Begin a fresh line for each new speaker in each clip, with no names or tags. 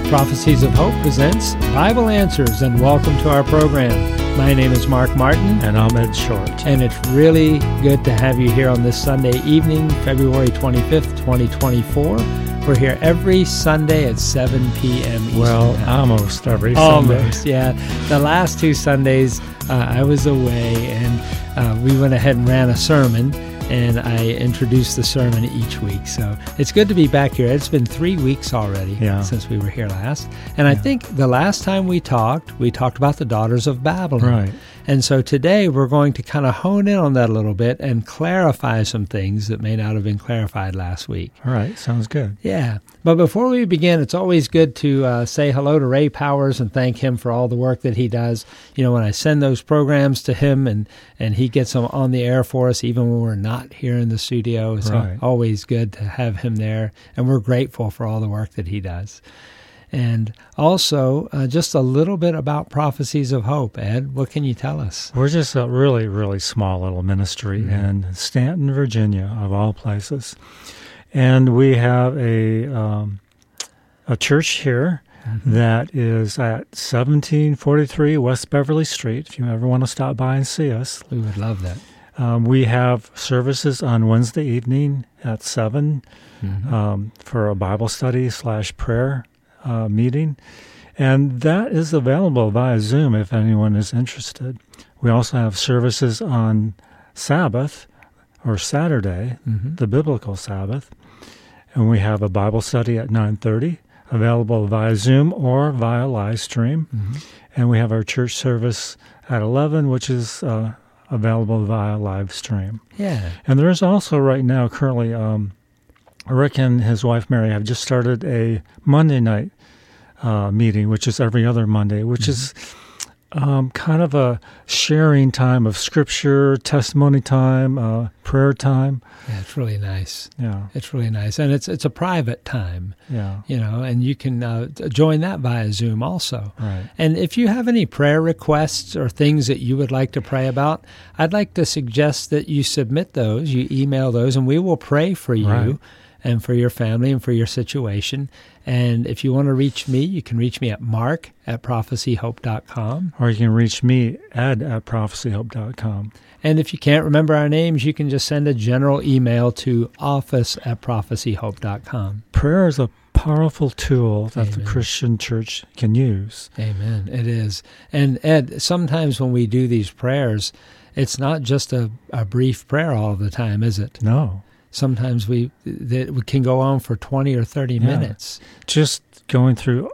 Prophecies of Hope presents Bible Answers, and welcome to our program. My name is Mark Martin.
And I'm Ed Short.
And it's really good to have you here on this Sunday evening, February 25th, 2024. We're here every Sunday at 7 p.m. Eastern
Well,
time.
almost every Sunday.
Almost, yeah. The last two Sundays, I was away, and we went ahead and ran a sermon, and I introduced the sermon each week. So it's good to be back here. It's been 3 weeks already since we were here last. And I think the last time we talked about the daughters of Babylon.
Right.
And so today we're going to kind of hone in on that a little bit and clarify some things that may not have been clarified last week.
All right, sounds good.
Yeah. But before we begin, it's always good to say hello to Ray Powers and thank him for all the work that he does. You know, when I send those programs to him and he gets them on the air for us, even when we're not here in the studio, it's always good to have him there. And we're grateful for all the work that he does. And also, just a little bit about Prophecies of Hope. Ed, what can you tell us?
We're just a really, really small little ministry in Stanton, Virginia, of all places. And we have a church here that is at 1743 West Beverly Street, if you ever want to stop by and see us.
We would love that.
We have services on Wednesday evening at 7 for a Bible study / prayer meeting, and that is available via Zoom if anyone is interested. We also have services on Sabbath or Saturday, the biblical Sabbath, and we have a Bible study at 9:30 available via Zoom or via live stream, and we have our church service at 11, which is available via live stream.
Yeah.
And there is also right now currently Rick and his wife Mary have just started a Monday night meeting, which is every other Monday, which is kind of a sharing time of scripture, testimony time, prayer time.
Yeah, it's really nice.
Yeah,
it's really nice, and it's a private time.
Yeah,
you know, and you can join that via Zoom also.
Right.
And if you have any prayer requests or things that you would like to pray about, I'd like to suggest that you submit those. You email those, and we will pray for you.
Right.
And for your family and for your situation. And if you want to reach me, you can reach me at mark@prophecyhope.com.
Or you can reach me, ed@prophecyhope.com.
And if you can't remember our names, you can just send a general email to office@prophecyhope.com.
Prayer is a powerful tool that the Christian church can use.
Amen. It is. And Ed, sometimes when we do these prayers, it's not just a brief prayer all the time, is it?
No.
Sometimes we can go on for 20 or 30 minutes.
Just going through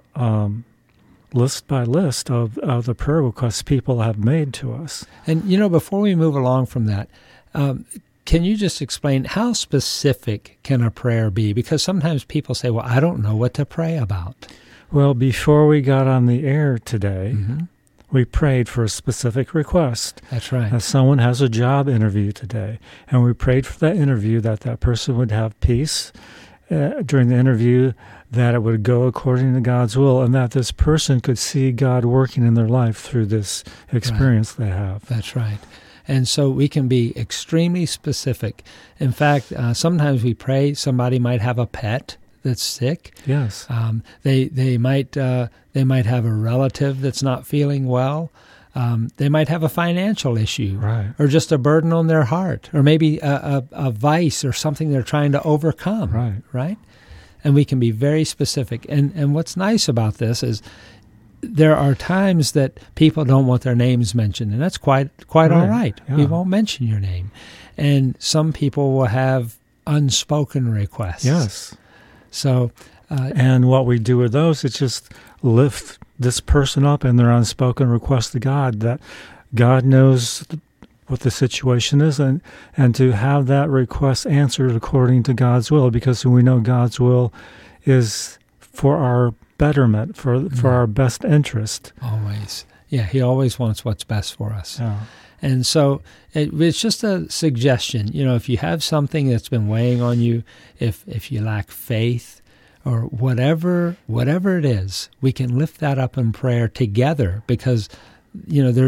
list by list of the prayer requests people have made to us.
And, you know, before we move along from that, can you just explain how specific can a prayer be? Because sometimes people say, well, I don't know what to pray about.
Well, before we got on the air today, we prayed for a specific request.
That's right.
Someone has a job interview today, and we prayed for that interview that person would have peace during the interview, that it would go according to God's will, and that this person could see God working in their life through this experience they have.
That's right. And so we can be extremely specific. In fact, sometimes we pray somebody might have a pet that's sick.
Yes.
They might have a relative that's not feeling well. They might have a financial issue, or just a burden on their heart, or maybe a vice or something they're trying to overcome. Right? And we can be very specific. And what's nice about this is there are times that people don't want their names mentioned, and that's quite all right. Yeah. We won't mention your name. And some people will have unspoken requests.
Yes.
So,
and what we do with those is just lift this person up in their unspoken request to God, that God knows what the situation is, and to have that request answered according to God's will, because we know God's will is for our betterment, for our best interest.
Always. Yeah, he always wants what's best for us.
Yeah.
And so it's just a suggestion. You know, if you have something that's been weighing on you, if you lack faith or whatever it is, we can lift that up in prayer together, because, you know,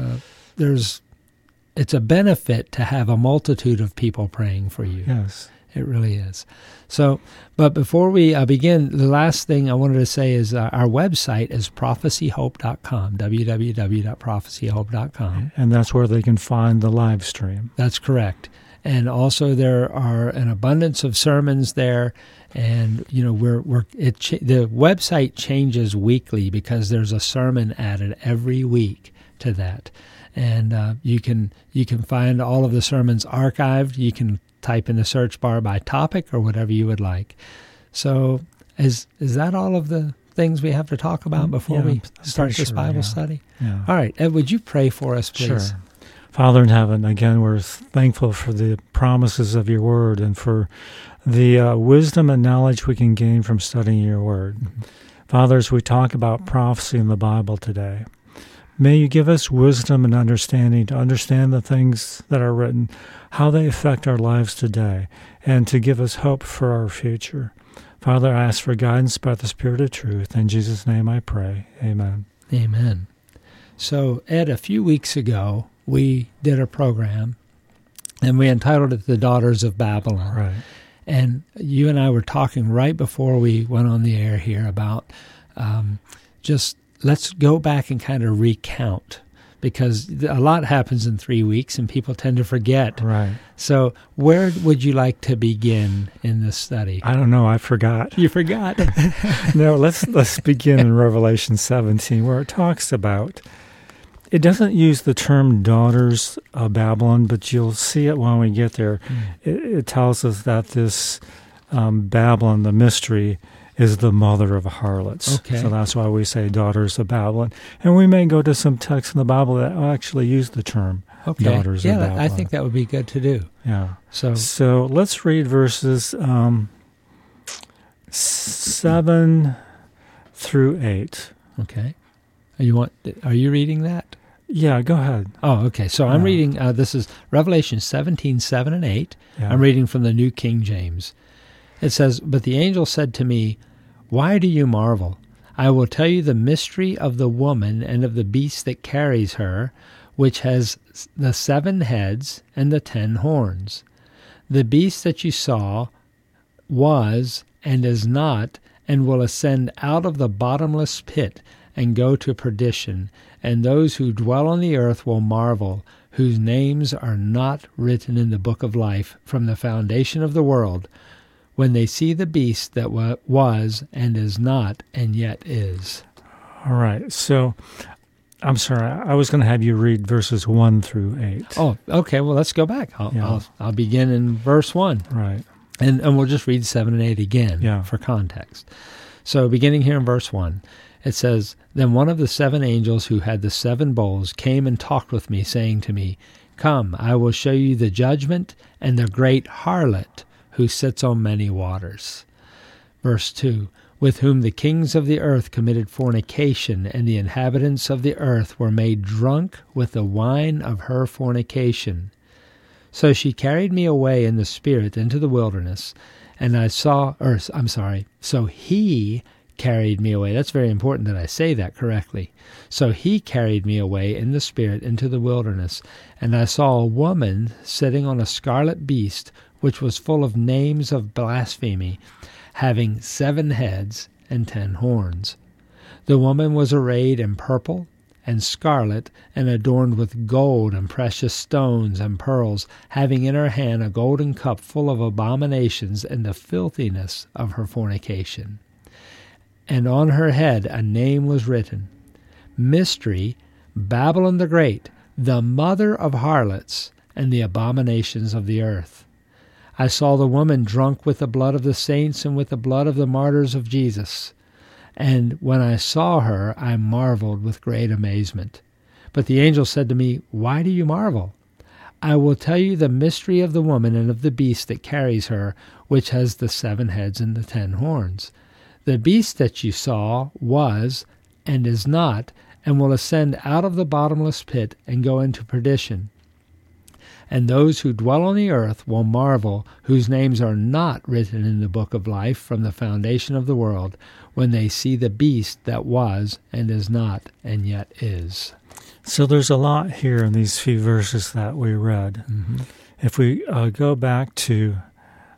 it's a benefit to have a multitude of people praying for you.
Yes.
It really is. So, but before we begin, the last thing I wanted to say is our website is prophecyhope.com, www.prophecyhope.com.
And that's where they can find the live stream.
That's correct. And also there are an abundance of sermons there. And, the website changes weekly because there's a sermon added every week to that. And you can find all of the sermons archived. You can type in the search bar by topic or whatever you would like. So is that all of the things we have to talk about before we start this Bible study?
Yeah.
All right. Ed, would you pray for us, please?
Sure. Father in heaven, again, we're thankful for the promises of your word and for the wisdom and knowledge we can gain from studying your word. Mm-hmm. Father, as we talk about prophecy in the Bible today, may you give us wisdom and understanding to understand the things that are written, how they affect our lives today, and to give us hope for our future. Father, I ask for guidance by the Spirit of truth. In Jesus' name I pray. Amen.
Amen. So, Ed, a few weeks ago, we did a program, and we entitled it The Daughters of Babylon.
Right.
And you and I were talking right before we went on the air here about just let's go back and kind of recount, because a lot happens in 3 weeks and people tend to forget.
Right.
So where would you like to begin in this study?
I don't know. I forgot.
You forgot?
No, let's begin in Revelation 17, where it talks about, it doesn't use the term daughters of Babylon, but you'll see it when we get there. It tells us that this Babylon, the mystery, is the mother of harlots.
Okay.
So that's why we say daughters of Babylon. And we may go to some texts in the Bible that actually use the term daughters of Babylon.
I think that would be good to do.
Yeah.
So
let's read verses 7 through 8.
Okay. Are you reading that?
Yeah, go ahead.
Oh, okay. So I'm reading, this is Revelation 17, 7 and 8.
Yeah.
I'm reading from the New King James. It says, "But the angel said to me, 'Why do you marvel? I will tell you the mystery of the woman and of the beast that carries her, which has the 7 heads and the 10 horns. The beast that you saw was and is not, and will ascend out of the bottomless pit and go to perdition, and those who dwell on the earth will marvel, whose names are not written in the book of life from the foundation of the world, when they see the beast that was and is not and yet is.'"
All right. So, I'm sorry. I was going to have you read verses 1 through 8.
Oh, okay. Well, let's go back. I'll begin in verse 1.
Right.
And we'll just read 7 and 8 again for context. So, beginning here in verse 1, it says, "Then one of the 7 angels who had the 7 bowls came and talked with me, saying to me, 'Come, I will show you the judgment and the great harlot, who sits on many waters.'" Verse 2, "With whom the kings of the earth committed fornication, and the inhabitants of the earth were made drunk with the wine of her fornication. So she carried me away in the spirit into the wilderness, and so he carried me away." That's very important that I say that correctly. "So he carried me away in the spirit into the wilderness, and I saw a woman sitting on a scarlet beast, which was full of names of blasphemy, having 7 heads and 10 horns. The woman was arrayed in purple and scarlet, and adorned with gold and precious stones and pearls, having in her hand a golden cup full of abominations and the filthiness of her fornication. And on her head a name was written, Mystery, Babylon the Great, the mother of harlots and the abominations of the earth. I saw the woman drunk with the blood of the saints and with the blood of the martyrs of Jesus. And when I saw her, I marveled with great amazement. But the angel said to me, 'Why do you marvel? I will tell you the mystery of the woman and of the beast that carries her, which has the 7 heads and the 10 horns. The beast that you saw was and is not, and will ascend out of the bottomless pit and go into perdition. And those who dwell on the earth will marvel, whose names are not written in the book of life from the foundation of the world, when they see the beast that was and is not and yet is.'"
So there's a lot here in these few verses that we read.
Mm-hmm.
If we go back to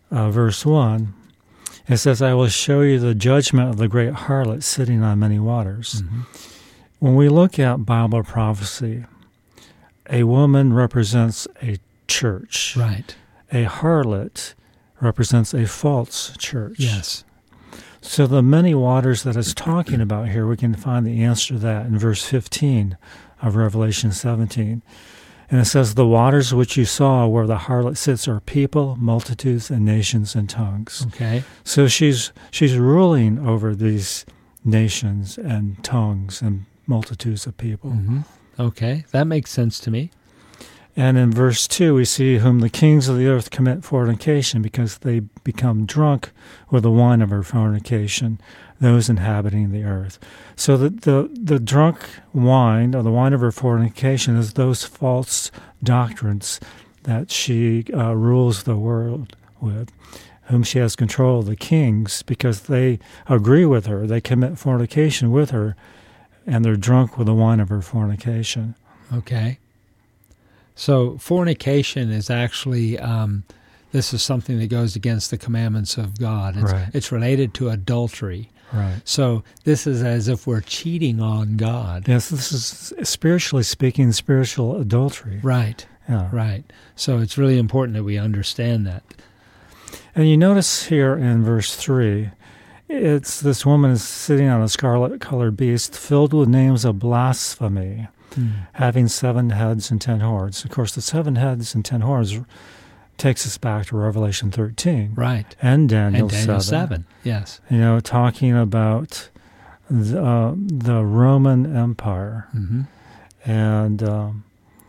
verse 1, it says, I will show you the judgment of the great harlot sitting on many waters. Mm-hmm. When we look at Bible prophecy, a woman represents a church.
Right.
A harlot represents a false church.
Yes.
So the many waters that it's talking about here, we can find the answer to that in verse 15 of Revelation 17. And it says, the waters which you saw where the harlot sits are people, multitudes, and nations and tongues.
Okay.
So she's ruling over these nations and tongues and multitudes of people.
Mm-hmm. Okay, that makes sense to me.
And in verse 2, we see whom the kings of the earth commit fornication because they become drunk with the wine of her fornication, those inhabiting the earth. So the drunk wine, or the wine of her fornication, is those false doctrines that she rules the world with, whom she has control of the kings because they agree with her. They commit fornication with her, and they're drunk with the wine of her fornication.
Okay. So fornication is actually, this is something that goes against the commandments of God. It's related to adultery.
Right.
So this is as if we're cheating on God.
Yes, this is, spiritually speaking, spiritual adultery.
Right.
Yeah.
Right. So it's really important that we understand that.
And you notice here in verse 3, it's this woman is sitting on a scarlet-colored beast filled with names of blasphemy, having 7 heads and 10 horns. Of course, the 7 heads and 10 horns takes us back to Revelation 13.
Right.
And Daniel
7. Yes.
You know, talking about the Roman Empire.
Mm-hmm.
And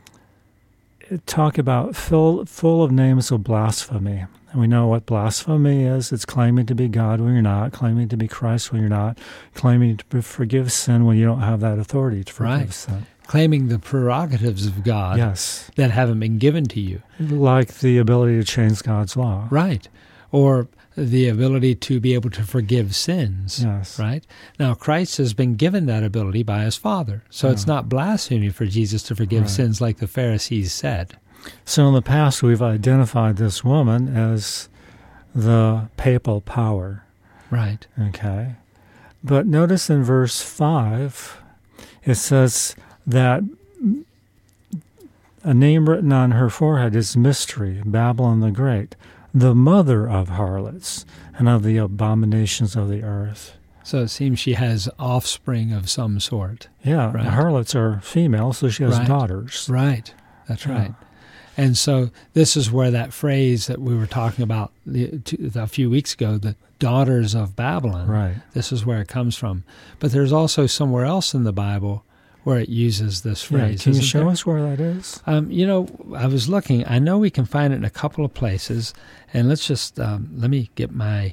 talk about full of names of blasphemy. And we know what blasphemy is. It's claiming to be God when you're not, claiming to be Christ when you're not, claiming to forgive sin when you don't have that authority to forgive sin.
Claiming the prerogatives of God that haven't been given to you.
Like the ability to change God's law.
Right. Or the ability to be able to forgive sins.
Yes.
Right? Now, Christ has been given that ability by his Father. So it's not blasphemy for Jesus to forgive sins like the Pharisees said.
So in the past, we've identified this woman as the papal power.
Right.
Okay. But notice in verse 5, it says that a name written on her forehead is Mystery, Babylon the Great, the mother of harlots and of the abominations of the earth.
So it seems she has offspring of some sort.
Yeah,
right?
Harlots are female, so she has daughters.
Right, that's right. And so this is where that phrase that we were talking about a few weeks ago, the daughters of Babylon, this is where it comes from. But there's also somewhere else in the Bible where it uses this phrase.
Can you show us where that is?
You know, I was looking. I know we can find it in a couple of places. And let's just, let me get my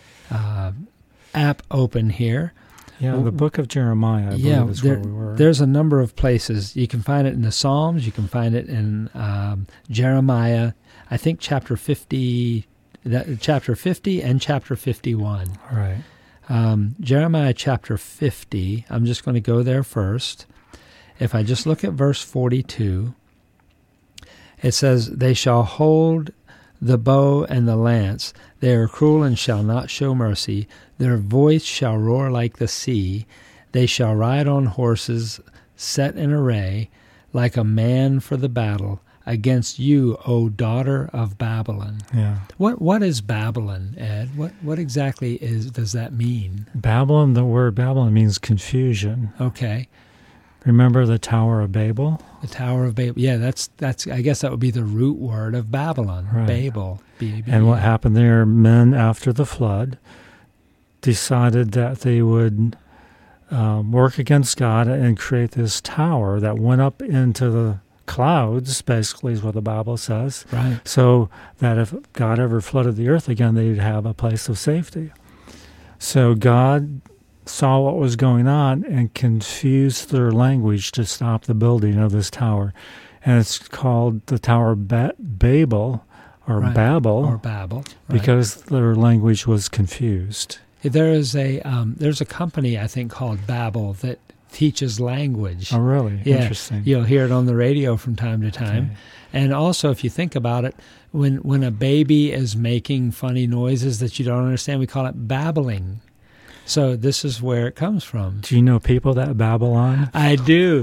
app open here.
Yeah, the book of Jeremiah, I believe is where we were.
There's a number of places. You can find it in the Psalms. You can find it in Jeremiah, I think chapter 50 and chapter 51.
Right.
Jeremiah chapter 50, I'm just going to go there first. If I just look at verse 42, it says, "They shall hold the bow and the lance. They are cruel and shall not show mercy. Their voice shall roar like the sea. They shall ride on horses set in array, like a man for the battle, against you, O daughter of Babylon."
Yeah.
What is Babylon, Ed? What exactly does that mean?
Babylon, the word Babylon means confusion.
Okay.
Remember the Tower of Babel?
The Tower of Babel. Yeah, that's. I guess that would be the root word of Babylon.
Right.
Babel. B-A-B-E.
And what happened there? Men after the flood decided that they would work against God and create this tower that went up into the clouds. Basically, is what the Bible says.
Right.
So that if God ever flooded the earth again, they'd have a place of safety. So God saw what was going on and confused their language to stop the building of this tower. And it's called the Tower of Babel, or Babel.
Or Babel. Right.
Because their language was confused.
There's a company, I think, called Babel that teaches language.
Oh, really?
Yeah.
Interesting.
You'll hear it on the radio from time to time.
Okay.
And also, if you think about it, when a baby is making funny noises that you don't understand, we call it babbling. So this is where it comes from.
Do you know people that babble on?
I do.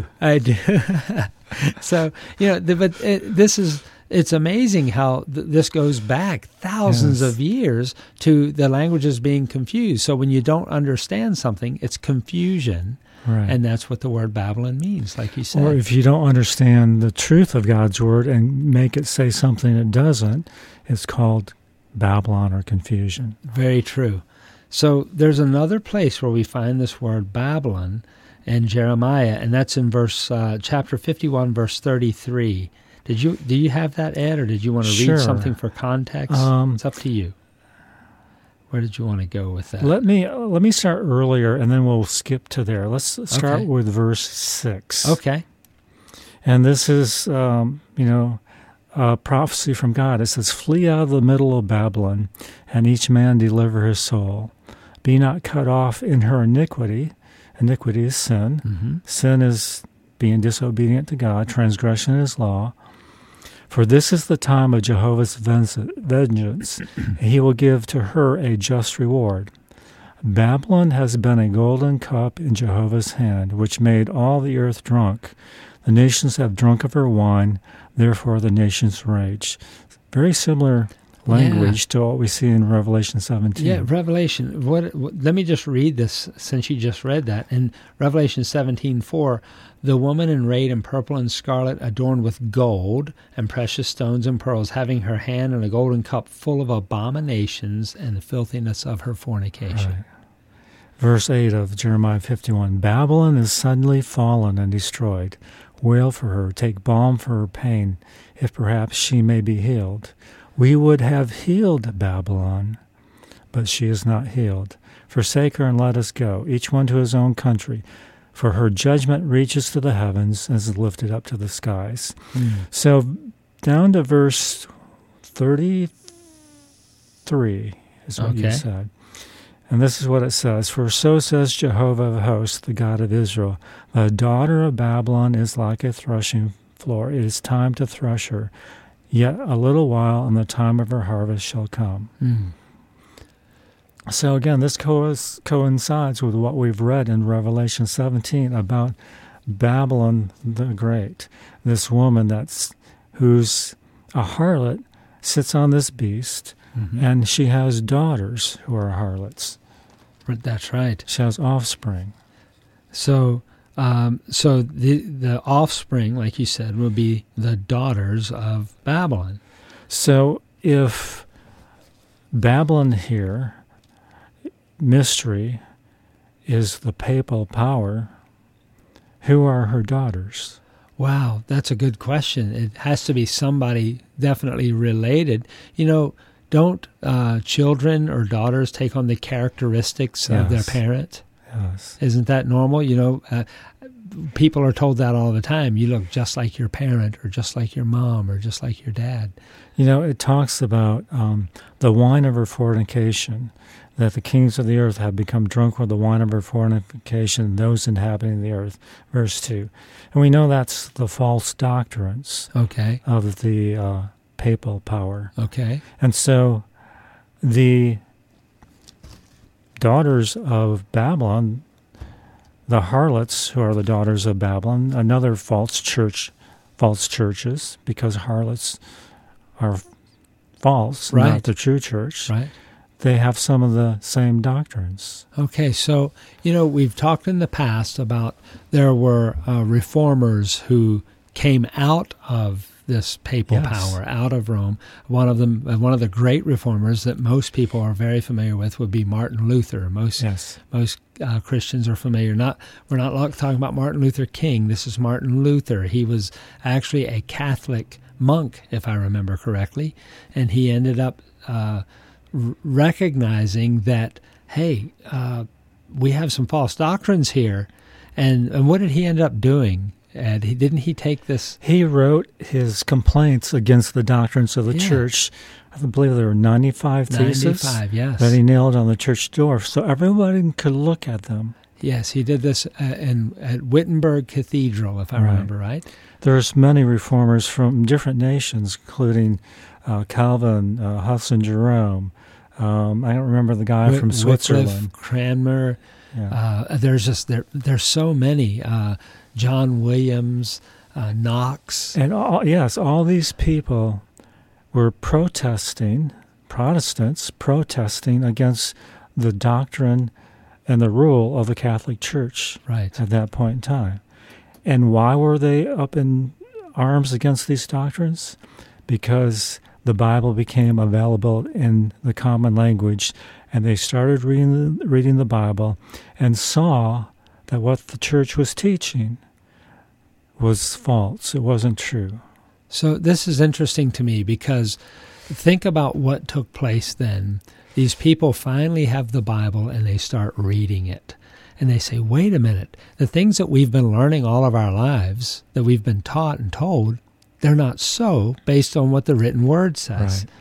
So, it's amazing how this goes back thousands of years to the languages being confused. So when you don't understand something, it's confusion.
Right.
And that's what the word Babylon means, like you said.
Or if you don't understand the truth of God's word and make it say something it doesn't, it's called Babylon or confusion.
Very true. So there's another place where we find this word Babylon in Jeremiah, and that's in chapter 51, verse 33. Do you have that, Ed, or did you want to read something for context? It's up to you. Where did you want to go with that?
Let me start earlier, and then we'll skip to there. Let's start with verse 6.
Okay.
And this is, a prophecy from God. It says, "Flee out of the middle of Babylon, and each man deliver his soul. Be not cut off in her iniquity." Iniquity is sin. Mm-hmm. Sin is being disobedient to God, transgression of his law. "For this is the time of Jehovah's vengeance. He will give to her a just reward. Babylon has been a golden cup in Jehovah's hand, which made all the earth drunk. The nations have drunk of her wine, therefore the nations rage." Very similar language to what we see in Revelation 17.
Yeah, Revelation. Let me just read this, since you just read that. In Revelation 17:4, "The woman arrayed in purple and scarlet, adorned with gold and precious stones and pearls, having her hand in a golden cup full of abominations and the filthiness of her fornication."
Right. Verse 8 of Jeremiah 51, "Babylon is suddenly fallen and destroyed. Wail for her, take balm for her pain, if perhaps she may be healed. We would have healed Babylon, but she is not healed. Forsake her and let us go, each one to his own country. For her judgment reaches to the heavens and is lifted up to the skies." So down to verse 33 is what you said. And this is what it says, "For so says Jehovah of hosts, the God of Israel, the daughter of Babylon is like a threshing floor. It is time to thresh her. Yet a little while, and the time of her harvest shall come." So again, this coincides with what we've read in Revelation 17 about Babylon the Great. This woman who's a harlot sits on this beast, and she has daughters who are harlots.
That's right.
She has offspring.
So the offspring, like you said, will be the daughters of Babylon.
So if Babylon here, mystery, is the papal power, who are her daughters?
Wow, that's a good question. It has to be somebody definitely related. Don't children or daughters take on the characteristics of their parent?
Yes.
Isn't that normal? People are told that all the time. You look just like your parent, or just like your mom, or just like your dad.
It talks about the wine of her fornication, that the kings of the earth have become drunk with the wine of her fornication, those inhabiting the earth. Verse 2. And we know that's the false doctrines of the papal power.
Okay.
And so the daughters of Babylon, the harlots who are the daughters of Babylon, another false churches, because harlots are false, not the true church.
Right.
They have some of the same doctrines.
Okay, so, we've talked in the past about there were reformers who came out of this papal power, out of Rome. One of the great reformers that most people are very familiar with would be Martin Luther. Most Christians are familiar. We're not talking about Martin Luther King. This is Martin Luther. He was actually a Catholic monk, if I remember correctly, and he ended up recognizing that, hey, we have some false doctrines here. And what did he end up doing? And didn't he take this?
He wrote his complaints against the doctrines of the church. I believe there were 95 theses
95, yes.
that he nailed on the church door, so everybody could look at them.
Yes, he did this at Wittenberg Cathedral, if I remember right.
There's many reformers from different nations, including Calvin, Huss, and Jerome. I don't remember the guy from Switzerland.
Wycliffe, Cranmer. Yeah. There's so many. John Williams, Knox.
And all these people were protesting, Protestants protesting against the doctrine and the rule of the Catholic Church at that point in time. And why were they up in arms against these doctrines? Because the Bible became available in the common language, and they started reading the Bible and saw that what the church was teaching was false. It wasn't true.
So this is interesting to me because think about what took place then. These people finally have the Bible and they start reading it. And they say, wait a minute, the things that we've been learning all of our lives, that we've been taught and told, they're not so based on what the written word says. Right.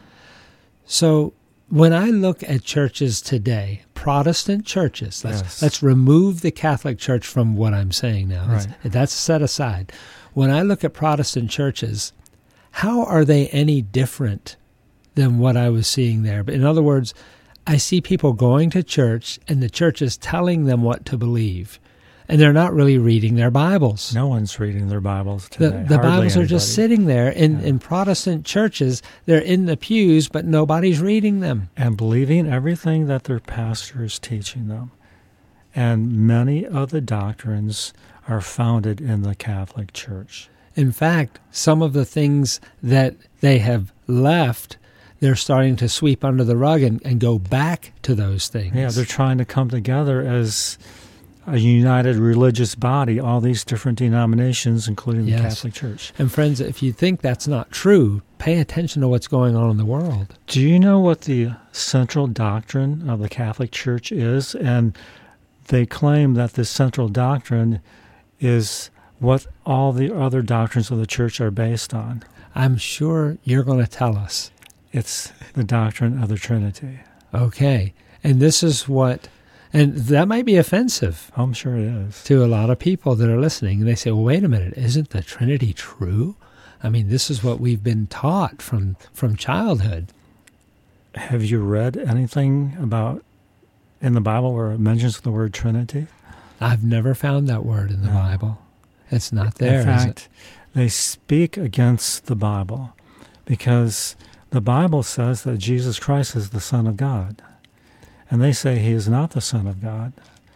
So when I look at churches today, Protestant churches, let's remove the Catholic Church from what I'm saying now. Right. That's set aside. When I look at Protestant churches, how are they any different than what I was seeing there? But in other words, I see people going to church and the church is telling them what to believe. And they're not really reading their Bibles.
No one's reading their Bibles today.
The Bibles are just sitting there. In Protestant churches, they're in the pews, but nobody's reading them.
And believing everything that their pastor is teaching them. And many of the doctrines are founded in the Catholic Church.
In fact, some of the things that they have left, they're starting to sweep under the rug and go back to those things.
Yeah, they're trying to come together as a united religious body, all these different denominations, including the Catholic Church.
And friends, if you think that's not true, pay attention to what's going on in the world.
Do you know what the central doctrine of the Catholic Church is? And they claim that this central doctrine is what all the other doctrines of the Church are based on.
I'm sure you're going to tell us.
It's the doctrine of the Trinity.
Okay. And this is what... And that might be offensive.
I'm sure it is.
To a lot of people that are listening. And they say, well, wait a minute, isn't the Trinity true? I mean, this is what we've been taught from childhood.
Have you read anything about in the Bible where it mentions the word Trinity?
I've never found that word in the Bible. It's not there,
in fact,
is it?
They speak against the Bible because the Bible says that Jesus Christ is the Son of God. And they say he is not the Son of God.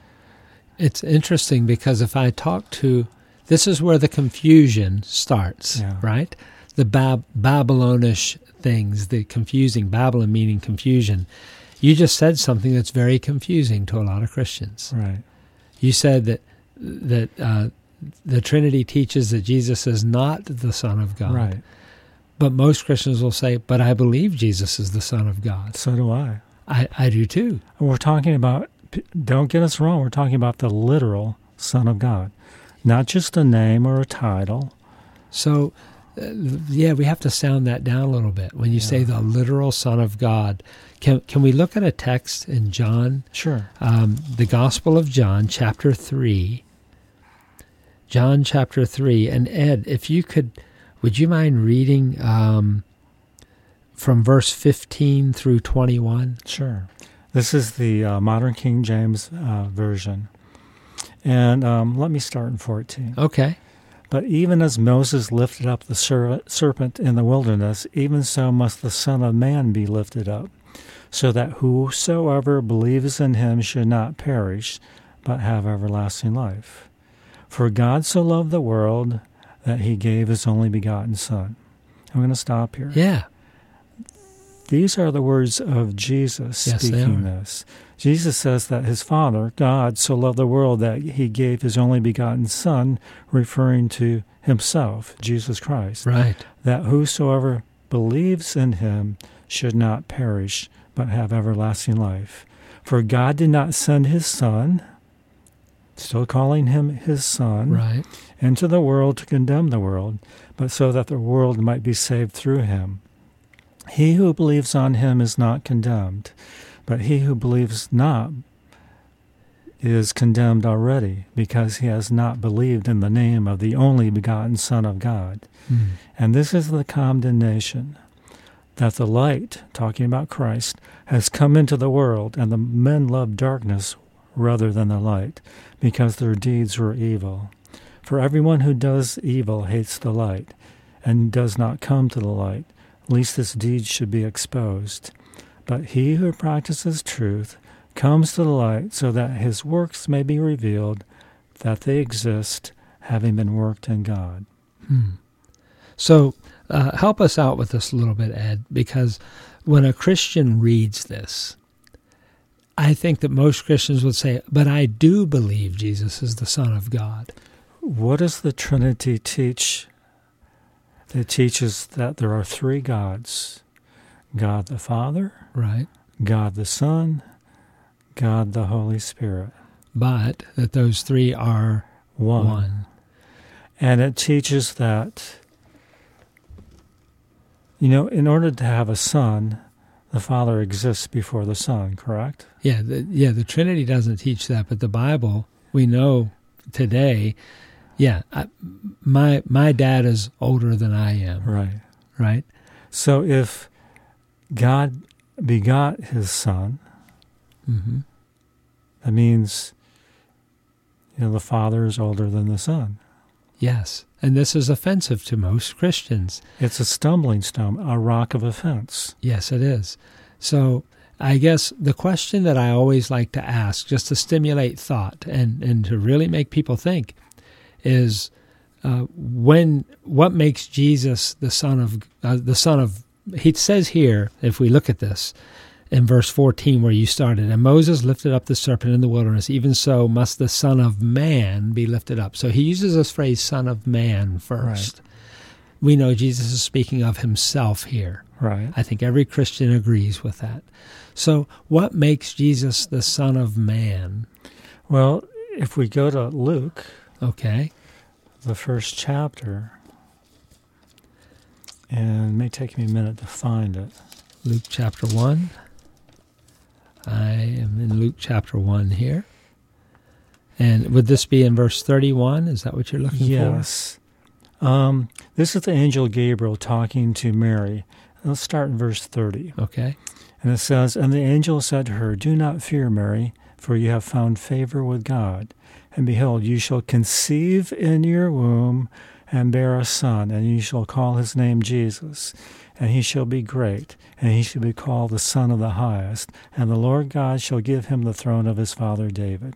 It's interesting because if I talk to... This is where the confusion starts, right? The Babylonish things, the confusing, Babylon meaning confusion. You just said something that's very confusing to a lot of Christians.
Right.
You said that the Trinity teaches that Jesus is not the Son of God.
Right.
But most Christians will say, but I believe Jesus is the Son of God.
So do I.
I do too.
We're talking about, don't get us wrong, we're talking about the literal Son of God, not just a name or a title.
So, we have to sound that down a little bit. When you say the literal Son of God, can we look at a text in John?
Sure.
The Gospel of John, chapter 3. John chapter 3. And Ed, if you could, would you mind reading... from verse 15 through 21?
Sure. This is the modern King James version. And let me start in 14.
Okay.
But even as Moses lifted up the serpent in the wilderness, even so must the Son of Man be lifted up, so that whosoever believes in him should not perish, but have everlasting life. For God so loved the world that he gave his only begotten Son. I'm going to stop here.
Yeah.
These are the words of Jesus speaking this. Jesus says that his Father, God, so loved the world that he gave his only begotten Son, referring to himself, Jesus Christ.
Right.
That whosoever believes in him should not perish, but have everlasting life. For God did not send his Son, still calling him his Son, into the world to condemn the world, but so that the world might be saved through him. He who believes on him is not condemned, but he who believes not is condemned already, because he has not believed in the name of the only begotten Son of God. And this is the condemnation, that the light, talking about Christ, has come into the world, and the men love darkness rather than the light, because their deeds were evil. For everyone who does evil hates the light, and does not come to the light, lest his deeds should be exposed. But he who practices truth comes to the light, so that his works may be revealed, that they exist, having been worked in God.
So help us out with this a little bit, Ed, because when a Christian reads this, I think that most Christians would say, but I do believe Jesus is the Son of God.
What does the Trinity teach? It teaches that there are three gods: God the Father,
right?
God the Son, God the Holy Spirit.
But that those three are one.
And it teaches that, in order to have a son, the Father exists before the Son, correct?
Yeah, the Trinity doesn't teach that, but the Bible, we know today, my dad is older than I am. Right?
So if God begot his Son, that means, the Father is older than the Son.
Yes, and this is offensive to most Christians.
It's a stumbling stone, a rock of offense.
Yes, it is. So I guess the question that I always like to ask, just to stimulate thought and to really make people think, is what makes Jesus the Son of? He says here, if we look at this, in verse 14 where you started, and Moses lifted up the serpent in the wilderness, even so must the Son of Man be lifted up. So he uses this phrase, Son of Man, first. Right. We know Jesus is speaking of himself here.
Right.
I think every Christian agrees with that. So what makes Jesus the Son of Man?
Well, if we go to Luke,
okay,
the first chapter, and it may take me a minute to find it.
Luke chapter 1. I am in Luke chapter 1 here. And would this be in verse 31? Is that what you're looking for?
Yes. This is the angel Gabriel talking to Mary. Let's start in verse 30.
Okay.
And it says, "And the angel said to her, 'Do not fear, Mary, for you have found favor with God. And behold, you shall conceive in your womb and bear a son, and you shall call his name Jesus. And he shall be great, and he shall be called the Son of the Highest. And the Lord God shall give him the throne of his father David.'"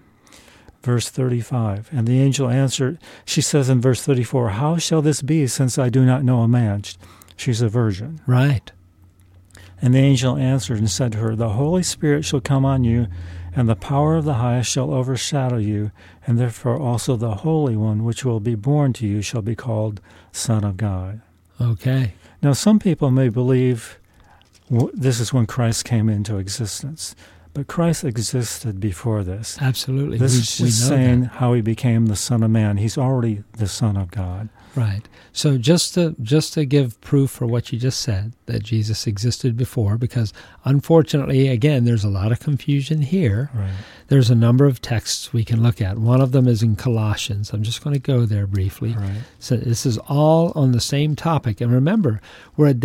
Verse 35, and the angel answered, she says in verse 34, "How shall this be, since I do not know a man?" She's a virgin.
Right.
And the angel answered and said to her, "The Holy Spirit shall come on you, and the power of the Highest shall overshadow you, and therefore also the Holy One which will be born to you shall be called Son of God."
Okay.
Now, some people may believe this is when Christ came into existence, but Christ existed before this.
Absolutely.
This is just saying how he became the Son of Man. He's already the Son of God.
Right. So just to give proof for what you just said, that Jesus existed before, because unfortunately, again, there's a lot of confusion here.
Right.
There's a number of texts we can look at. One of them is in Colossians. I'm just going to go there briefly.
Right.
So this is all on the same topic. And remember, we're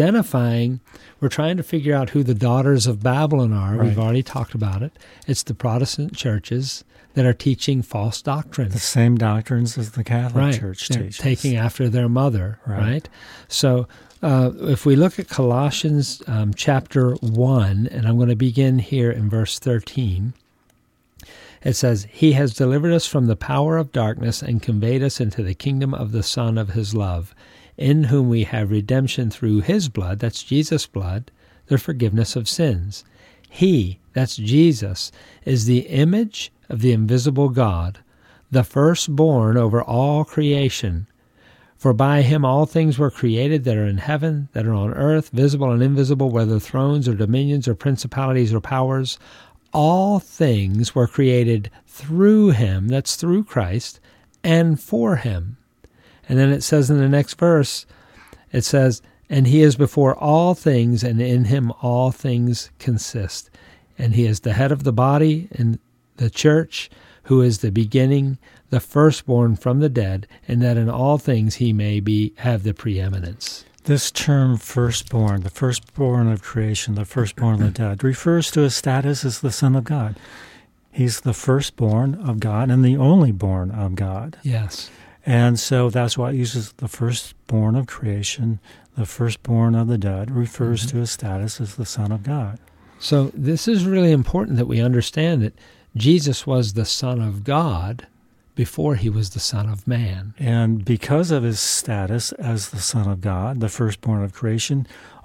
trying to figure out who the daughters of Babylon are.
Right.
We've already talked about it. It's the Protestant churches that are teaching false doctrines.
The same doctrines as the Catholic Church
They're
teaches.
taking after their mother, right? So if we look at Colossians chapter 1, and I'm going to begin here in verse 13, it says, "He has delivered us from the power of darkness and conveyed us into the kingdom of the Son of his love, in whom we have redemption through his blood," that's Jesus' blood, "the forgiveness of sins. He," that's Jesus, "is the image of the invisible God, the firstborn over all creation. For by him all things were created that are in heaven, that are on earth, visible and invisible, whether thrones or dominions or principalities or powers. All things were created through him," that's through Christ, "and for him." And then it says in the next verse, it says, "And he is before all things, and in him all things consist. And he is the head of the body, and the church, who is the beginning, the firstborn from the dead, and that in all things he may have the preeminence.
This term firstborn, the firstborn of creation, the firstborn of the dead, refers to his status as the Son of God. He's the firstborn of God and the only born of God.
Yes.
And so that's why it uses the firstborn of creation, the firstborn of the dead, refers to his status as the Son of God.
So this is really important that we understand that Jesus was the Son of God before he was the Son of Man.
And because of his status as the Son of God, the firstborn of creation,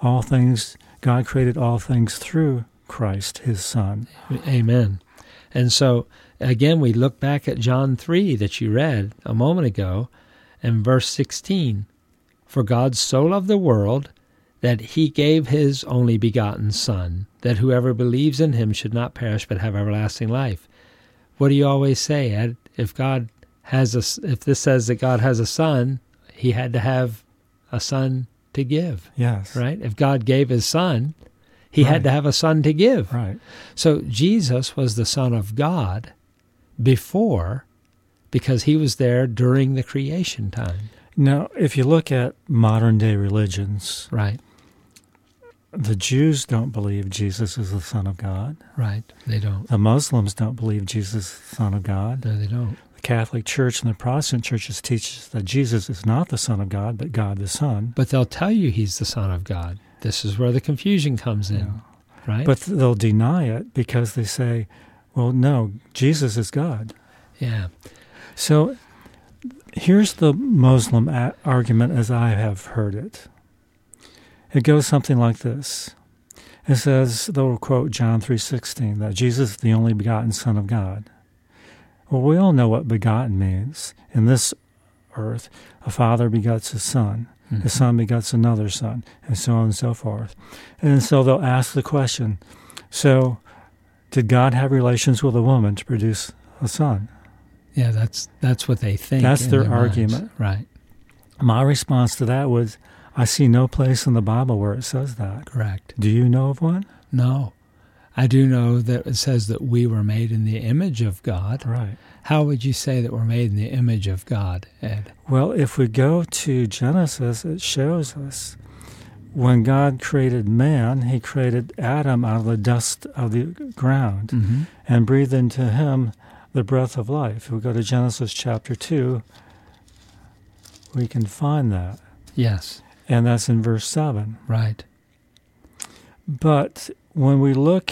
God created all things through Christ, his Son.
Amen. And so, again, we look back at John 3 that you read a moment ago, and verse 16. For God so loved the world that he gave his only begotten Son, that whoever believes in him should not perish but have everlasting life. What do you always say, Ed? If this says that God has a Son, he had to have a Son to give.
Yes.
Right? If God gave his Son, he had to have a Son to give.
Right.
So Jesus was the Son of God before, because he was there during the creation time.
Now, if you look at modern-day religions,
right,
the Jews don't believe Jesus is the Son of God.
Right, they don't.
The Muslims don't believe Jesus is the Son of God.
No, they don't.
The Catholic Church and the Protestant churches teach that Jesus is not the Son of God, but God the Son.
But they'll tell you he's the Son of God. This is where the confusion comes in, right?
But they'll deny it because they say, well, no, Jesus is God.
Yeah.
So here's the Muslim argument as I have heard it. It goes something like this. It says, they'll quote John 3:16, that Jesus is the only begotten Son of God. Well, we all know what begotten means. In this earth, a father begots a son. The son begots another son, and so on and so forth. And so they'll ask the question, so did God have relations with a woman to produce a son?
Yeah, that's what they think.
That's their argument.
Right.
My response to that was, I see no place in the Bible where it says that.
Correct.
Do you know of one?
No. I do know that it says that we were made in the image of God.
Right.
How would you say that we're made in the image of God, Ed?
Well, if we go to Genesis, it shows us when God created man, he created Adam out of the dust of the ground and breathed into him the breath of life. If we go to Genesis chapter 2, we can find that.
Yes.
And that's in verse 7.
Right.
But when we look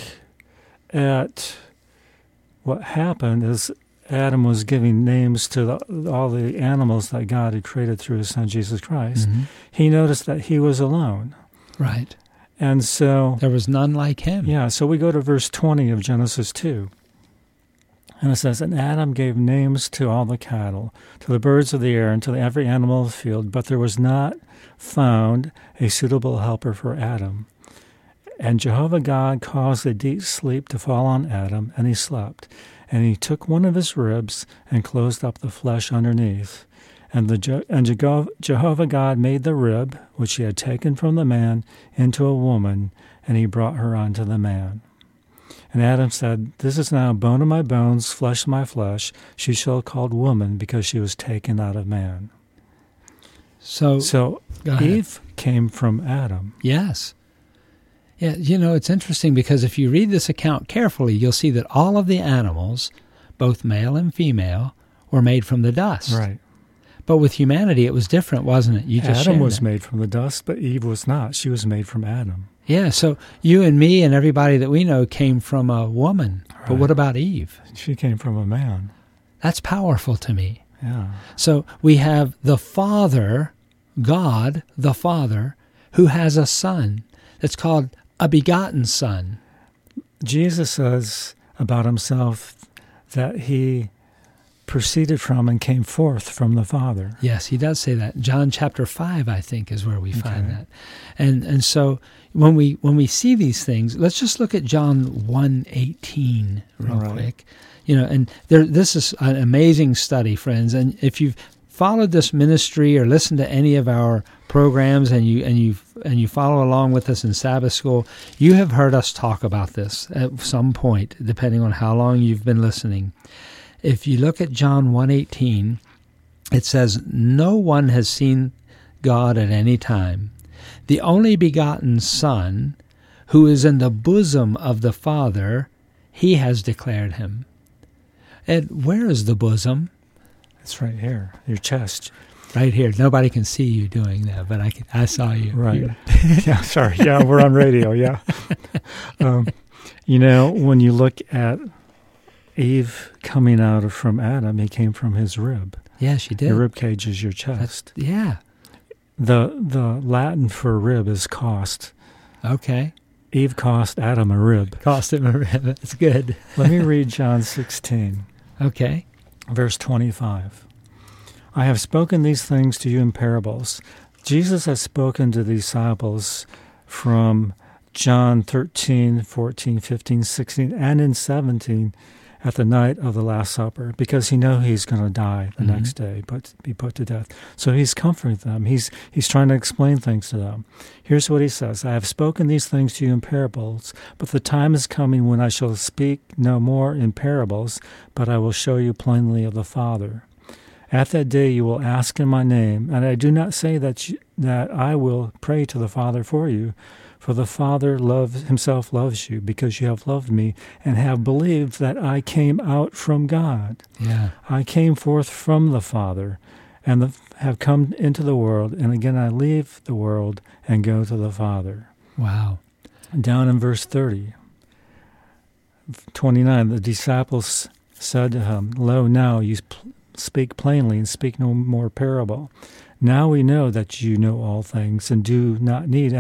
at what happened is Adam was giving names to all the animals that God had created through his son Jesus Christ. He noticed that he was alone.
Right.
And so
there was none like him.
Yeah, so we go to verse 20 of Genesis 2. And it says, and Adam gave names to all the cattle, to the birds of the air, and to every animal of the field, but there was not found a suitable helper for Adam. And Jehovah God caused a deep sleep to fall on Adam, and he slept. And he took one of his ribs and closed up the flesh underneath. And Jehovah God made the rib, which he had taken from the man, into a woman, and he brought her unto the man. And Adam said, this is now bone of my bones, flesh of my flesh. She shall be called woman, because she was taken out of man. So Eve came from Adam.
Yes. Yeah, it's interesting because if you read this account carefully, you'll see that all of the animals, both male and female, were made from the dust.
Right.
But with humanity, it was different, wasn't it?
Adam was made from the dust, but Eve was not. She was made from Adam.
Yeah, so you and me and everybody that we know came from a woman. Right. But what about Eve?
She came from a man.
That's powerful to me.
Yeah.
So we have the Father, God, the Father, who has a son that's called a begotten son.
Jesus says about himself that he proceeded from and came forth from the Father.
Yes, he does say that. John chapter 5, I think, is where we find that. And so when we see these things, let's just look at John 1:18 real quick. And this is an amazing study, friends. And if you've followed this ministry or listened to any of our programs and you follow along with us in Sabbath School, you have heard us talk about this at some point, depending on how long you've been listening. If you look at John 1:18, it says, "No one has seen God at any time. The only begotten Son, who is in the bosom of the Father, he has declared him." And where is the bosom?
It's right here, your chest.
Right here. Nobody can see you doing that, but I saw you.
Right. Yeah, sorry. Yeah, we're on radio, yeah. When you look at Eve coming out from Adam, he came from his rib.
Yeah, she did.
Your rib cage is your chest.
Yeah.
The Latin for rib is cost.
Okay.
Eve cost Adam a rib.
Cost him a rib. That's good.
Let me read John 16.
Okay.
Verse 25. "I have spoken these things to you in parables." Jesus has spoken to the disciples from John 13, 14, 15, 16, and in 17 at the night of the Last Supper, because he knows he's going to die the next day, but be put to death. So he's comforting them. He's trying to explain things to them. Here's what he says: "I have spoken these things to you in parables, but the time is coming when I shall speak no more in parables, but I will show you plainly of the Father. At that day you will ask in my name, and I do not say that I will pray to the Father for you, for the Father himself loves you, because you have loved me and have believed that I came out from God.
Yeah.
I came forth from the Father and have come into the world, and again I leave the world and go to the Father."
Wow.
Down in verse 30, 29, the disciples said to him, "Lo, now you speak plainly and speak no more parable. Now we know that you know all things and do not need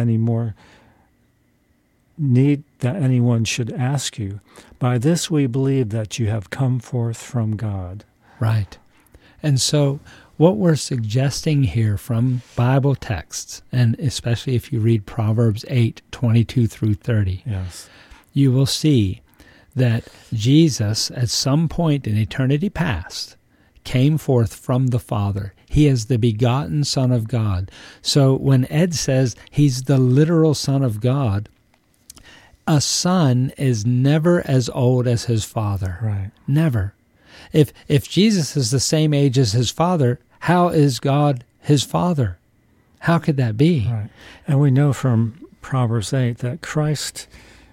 that anyone should ask you. By this we believe that you have come forth from God."
Right. And so what we're suggesting here from Bible texts, and especially if you read Proverbs 8, 22 through 30,
yes,
you will see that Jesus, at some point in eternity past, came forth from the Father. He is the begotten Son of God. So when Ed says he's the literal Son of God, a son is never as old as his father.
Right.
Never. If Jesus is the same age as his Father, how is God his Father? How could that be?
Right. And we know from Proverbs 8 that Christ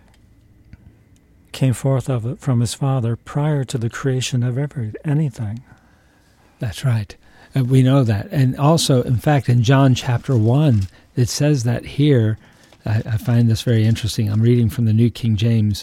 came forth from his Father prior to the creation of anything.
That's right. We know that. And also, in fact, in John chapter 1, it says that here. I find this very interesting. I'm reading from the New King James.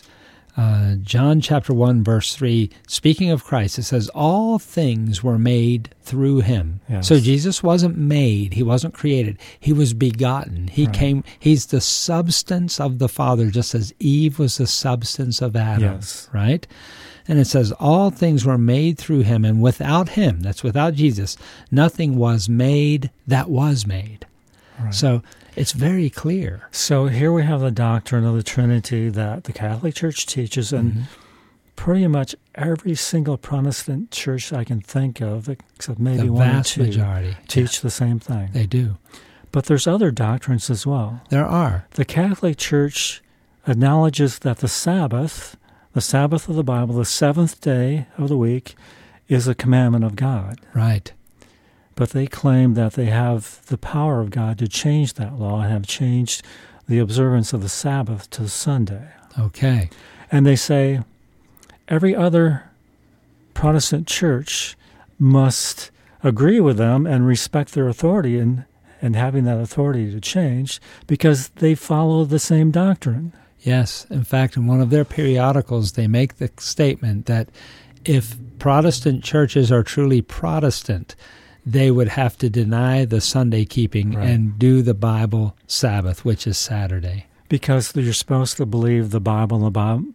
John chapter 1, verse 3, speaking of Christ, it says, "All things were made through him."
Yes.
So Jesus wasn't made. He wasn't created. He was begotten. He came. He's the substance of the Father, just as Eve was the substance of Adam.
Yes.
Right? And it says, "All things were made through him, and without him," that's without Jesus, "nothing was made that was made." Right. So it's very clear.
So here we have the doctrine of the Trinity that the Catholic Church teaches, and pretty much every single Protestant church I can think of, except maybe one or two,
majority
teach the same thing.
They do.
But there's other doctrines as well.
There are.
The Catholic Church acknowledges that the Sabbath of the Bible, the seventh day of the week, is a commandment of God.
Right.
But they claim that they have the power of God to change that law and have changed the observance of the Sabbath to Sunday.
Okay.
And they say every other Protestant church must agree with them and respect their authority and having that authority to change because they follow the same doctrine.
Yes. In fact, in one of their periodicals, they make the statement that if Protestant churches are truly Protestant, they would have to deny the Sunday keeping and do the Bible Sabbath, which is Saturday.
Because you're supposed to believe the Bible,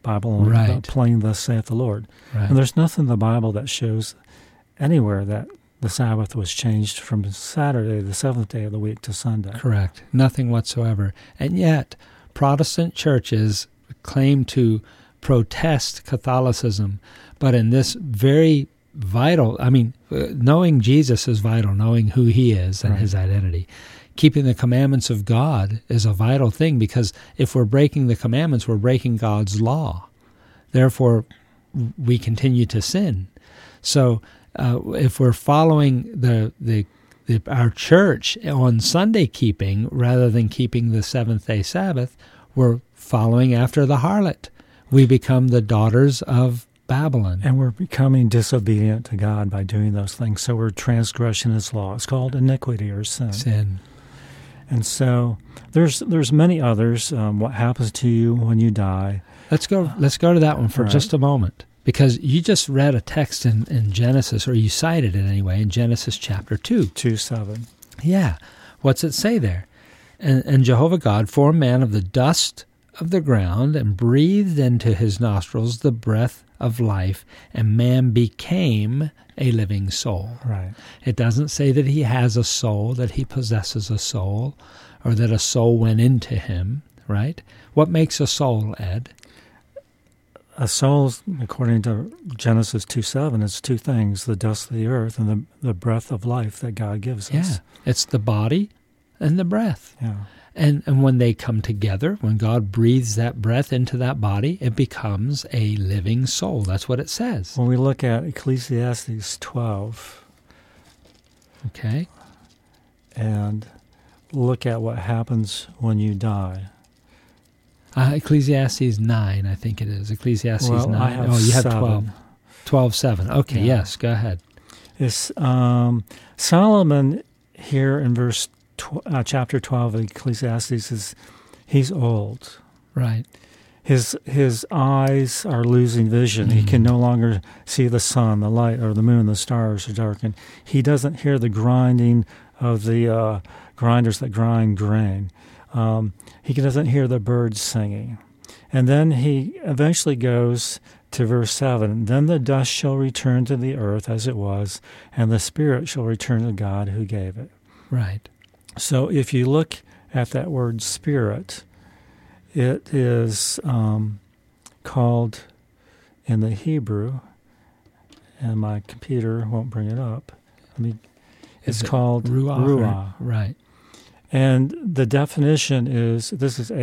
plain thus saith the Lord. Right. And there's nothing in the Bible that shows anywhere that the Sabbath was changed from Saturday, the seventh day of the week, to Sunday.
Correct. Nothing whatsoever. And yet, Protestant churches claim to protest Catholicism, but in this very vital. I mean, knowing Jesus is vital, knowing who he is and his identity. Keeping the commandments of God is a vital thing, because if we're breaking the commandments, we're breaking God's law. Therefore, we continue to sin. So if we're following our church on Sunday keeping rather than keeping the seventh-day Sabbath, we're following after the harlot. We become the daughters of Babylon.
And we're becoming disobedient to God by doing those things. So we're transgressing his law. It's called iniquity or sin. And so there's many others. What happens to you when you die?
Let's go to that one for just a moment, because you just read a text in Genesis, or you cited it anyway, in Genesis chapter 2.
2:7.
Yeah. What's it say there? And Jehovah God formed man of the dust of the ground and breathed into his nostrils the breath of life, and man became a living soul.
Right.
It doesn't say that he has a soul, that he possesses a soul, or that a soul went into him, right? What makes a soul, Ed?
A soul, according to Genesis 2:7, is two things: the dust of the earth and the breath of life that God gives us.
Yeah, it's the body and the breath.
Yeah.
And when they come together, when God breathes that breath into that body, it becomes a living soul. That's what it says.
When we look at Ecclesiastes 12,
okay,
and look at what happens when you die.
Ecclesiastes 9, I think it is. Ecclesiastes 9.
I have
you have
7.
12:7. Okay,
yeah.
Yes, go ahead.
It's Solomon here in chapter 12 of Ecclesiastes he's old.
Right.
His eyes are losing vision. He can no longer see the sun, the light, or the moon. The stars are darkened. He doesn't hear the grinding of the grinders that grind grain. He doesn't hear the birds singing. And then he eventually goes to verse 7. Then the dust shall return to the earth as it was, and the spirit shall return to God who gave it.
Right.
So if you look at that word spirit, it is called in the Hebrew, and my computer won't bring it up. It's called ruah.
Right.
And the definition is, this is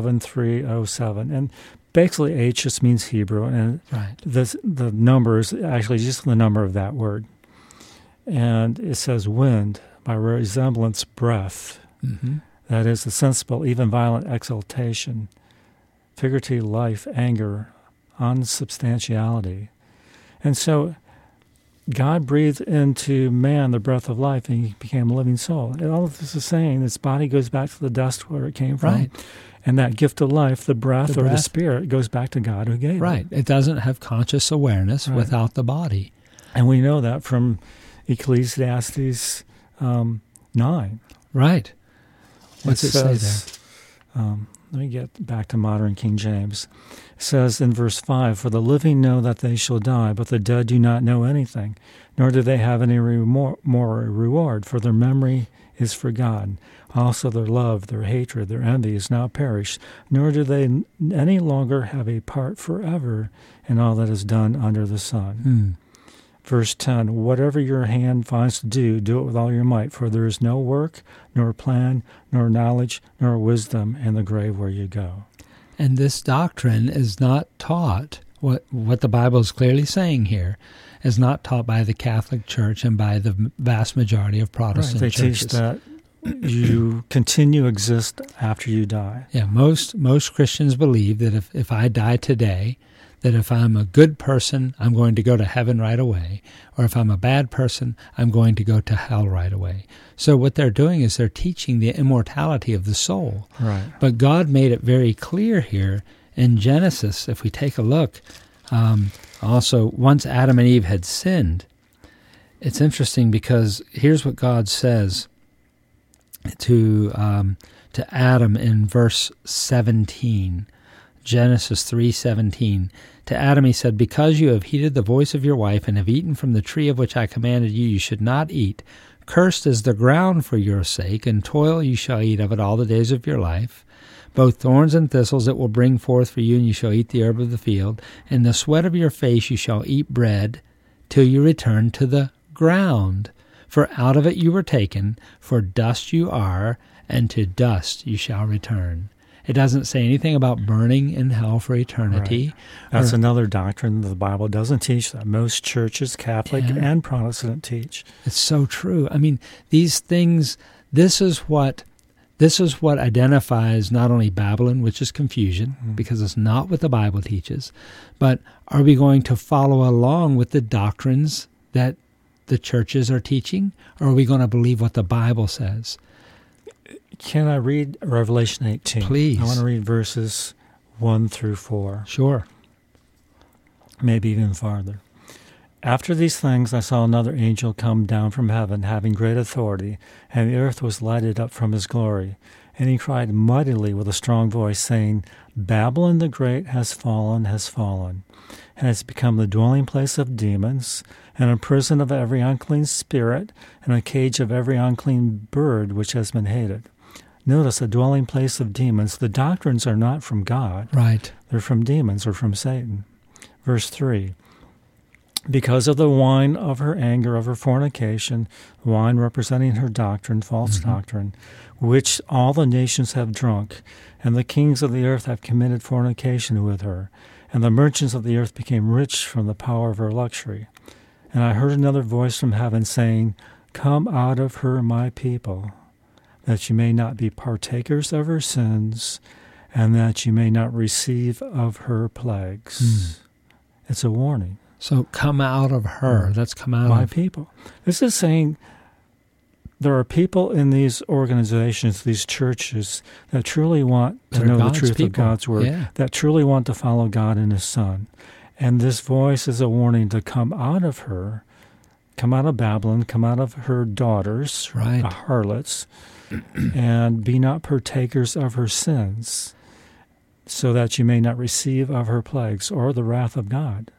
H7307, and basically H just means Hebrew, and the number is actually just the number of that word. And it says wind, by resemblance, breath.
Mm-hmm.
That is the sensible, even violent exaltation, figurative life, anger, unsubstantiality. And so God breathed into man the breath of life, and he became a living soul. And all of this is saying his body goes back to the dust where it came from.
Right.
And that gift of life, the breath or the spirit, goes back to God who gave it.
Right. It doesn't have conscious awareness without the body.
And we know that from Ecclesiastes 9.
Right. What's it say there?
Let me get back to modern King James. It says in verse 5, For the living know that they shall die, but the dead do not know anything, nor do they have any more reward, for their memory is forgotten. Also their love, their hatred, their envy is now perished, nor do they any longer have a part forever in all that is done under the sun. Verse 10, Whatever your hand finds to do, do it with all your might, for there is no work, nor plan, nor knowledge, nor wisdom in the grave where you go.
And this doctrine is not taught, what the Bible is clearly saying here, is not taught by the Catholic Church and by the vast majority of Protestant churches.
They teach that you continue to exist after you die.
Yeah, most Christians believe that if I die today, that if I'm a good person, I'm going to go to heaven right away, or if I'm a bad person, I'm going to go to hell right away. So what they're doing is they're teaching the immortality of the soul.
Right.
But God made it very clear here in Genesis, if we take a look, also once Adam and Eve had sinned, it's interesting because here's what God says to Adam in verse 17. Genesis 3:17. To Adam he said, Because you have heeded the voice of your wife and have eaten from the tree of which I commanded you, you should not eat. Cursed is the ground for your sake, and toil you shall eat of it all the days of your life. Both thorns and thistles it will bring forth for you, and you shall eat the herb of the field. In the sweat of your face you shall eat bread till you return to the ground. For out of it you were taken, for dust you are, and to dust you shall return. It doesn't say anything about burning in hell for eternity.
Right. That's another doctrine the Bible doesn't teach, that most churches, Catholic and Protestant, teach.
It's so true. I mean, these things, this is what identifies not only Babylon, which is confusion, because it's not what the Bible teaches, but are we going to follow along with the doctrines that the churches are teaching, or are we going to believe what the Bible says?
Can I read Revelation 18?
Please.
I want to read verses 1 through 4.
Sure.
Maybe even farther. After these things I saw another angel come down from heaven, having great authority, and the earth was lighted up from his glory. And he cried mightily with a strong voice, saying, Babylon the Great has fallen, and has become the dwelling place of demons, and a prison of every unclean spirit, and a cage of every unclean bird which has been hated. Notice, a dwelling place of demons. The doctrines are not from God.
Right.
They're from demons or from Satan. Verse 3. Because of the wine of her anger, of her fornication, wine representing her doctrine, false doctrine, which all the nations have drunk, and the kings of the earth have committed fornication with her, and the merchants of the earth became rich from the power of her luxury. And I heard another voice from heaven saying, Come out of her, my people, that you may not be partakers of her sins, and that you may not receive of her plagues. It's a warning.
So come out of her. That's come out
my
of
people. This is saying there are people in these organizations, these churches, that truly want to know the truth of God's Word, that truly want to follow God and His Son. And this voice is a warning to come out of her, come out of Babylon, come out of her daughters, the harlots, and be not partakers of her sins, so that you may not receive of her plagues or the wrath of God.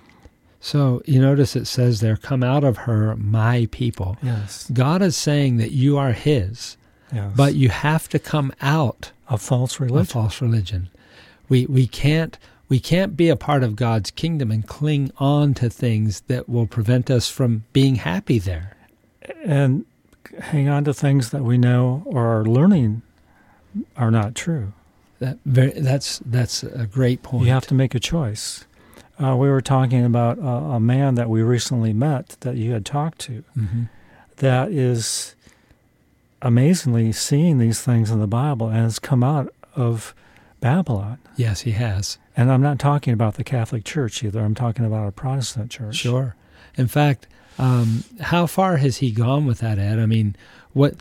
So you notice it says there, come out of her, my people.
Yes.
God is saying that you are His, but you have to come out
of false religion.
We can't be a part of God's kingdom and cling on to things that will prevent us from being happy there.
And hang on to things that we know or are learning are not true.
That's a great point.
You have to make a choice. We were talking about a man that we recently met that you had talked to that is amazingly seeing these things in the Bible and has come out of Babylon.
Yes, he has.
And I'm not talking about the Catholic Church either. I'm talking about a Protestant church.
Sure. In fact, how far has he gone with that, Ed? I mean, what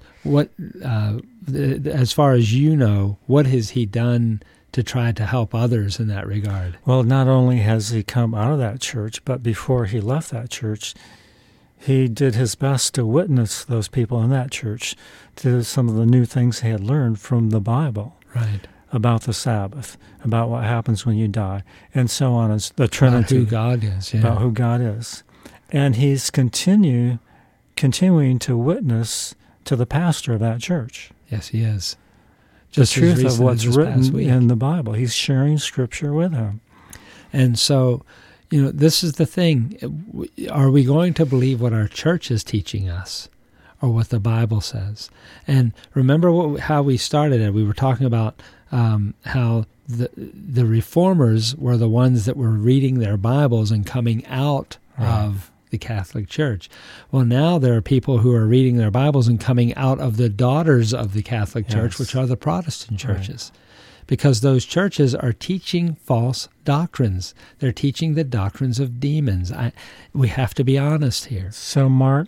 as far as you know, what has he done to try to help others in that regard?
Well, not only has he come out of that church, but before he left that church, he did his best to witness those people in that church to some of the new things he had learned from the Bible.
Right.
About the Sabbath, about what happens when you die, and so on. It's the Trinity.
About who God is.
About who God is. And he's continuing to witness to the pastor of that church.
Yes, he is.
The truth of what's written in the Bible. He's sharing Scripture with him.
And so, this is the thing. Are we going to believe what our church is teaching us or what the Bible says? And remember how we started it. We were talking about how the reformers were the ones that were reading their Bibles and coming out of the Catholic Church. Well, now there are people who are reading their Bibles and coming out of the daughters of the Catholic Church, which are the Protestant churches, because those churches are teaching false doctrines. They're teaching the doctrines of demons. We have to be honest here.
So, Mark,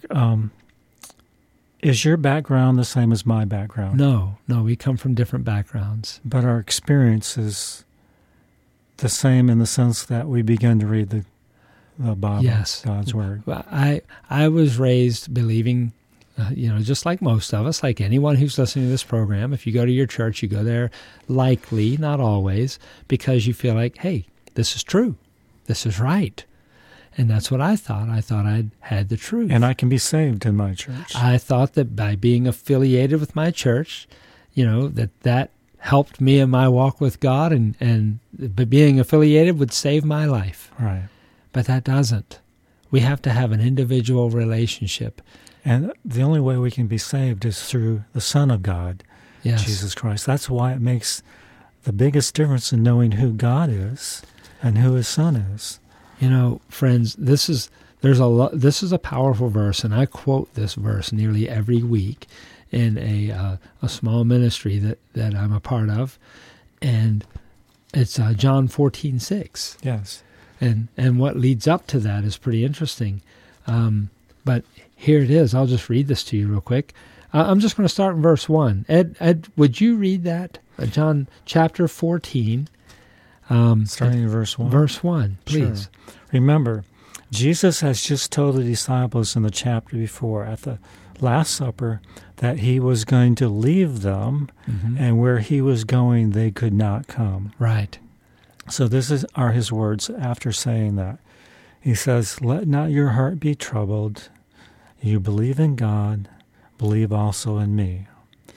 is your background the same as my background?
No, we come from different backgrounds.
But our experience is the same in the sense that we begin to read the Bible, God's Word.
I was raised believing, just like most of us, like anyone who's listening to this program, if you go to your church, you go there likely, not always, because you feel like, hey, this is true. This is right. And that's what I thought. I thought I'd had the truth.
And I can be saved in my church.
I thought that by being affiliated with my church, that helped me in my walk with God, and being affiliated would save my life.
Right.
But that doesn't. We have to have an individual relationship.
And the only way we can be saved is through the Son of God,
Yes.
Jesus Christ. That's why it makes the biggest difference in knowing who God is and who His Son is.
You know, friends, this is a powerful verse, and I quote this verse nearly every week in a small ministry that I'm a part of, and it's John 14:6.
Yes.
And what leads up to that is pretty interesting. But here it is. I'll just read this to you real quick. I'm just going to start in verse 1. Ed, would you read that? John chapter 14.
Starting in verse 1.
Verse 1, please.
Sure. Remember, Jesus has just told the disciples in the chapter before at the Last Supper that He was going to leave them, and where He was going, they could not come.
Right.
So this are His words after saying that. He says, "Let not your heart be troubled. You believe in God, believe also in me.